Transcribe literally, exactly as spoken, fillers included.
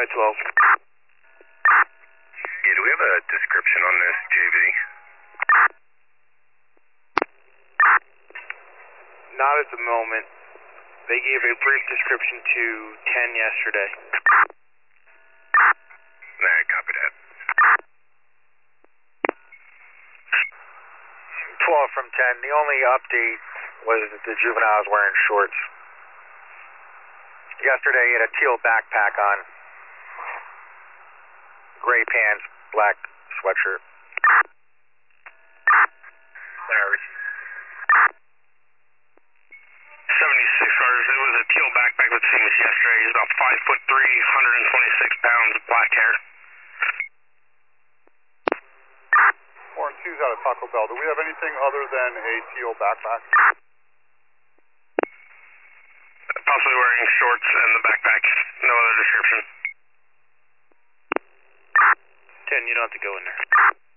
by twelve. Yeah, do we have a description on this, J V? Not at the moment. They gave a brief description to ten yesterday. Nah, copy that. twelve from ten. The only update was that the juvenile was wearing shorts. Yesterday he had a teal backpack on, gray pants, black sweatshirt. Larry. seventy-six Rogers, it was a teal backpack with same as yesterday. He's about five foot three, one hundred twenty-six pounds, black hair. Orange two's out of Taco Bell. Do we have anything other than a teal backpack? Possibly wearing shorts and the backpack. No other description. ten, you don't have to go in there.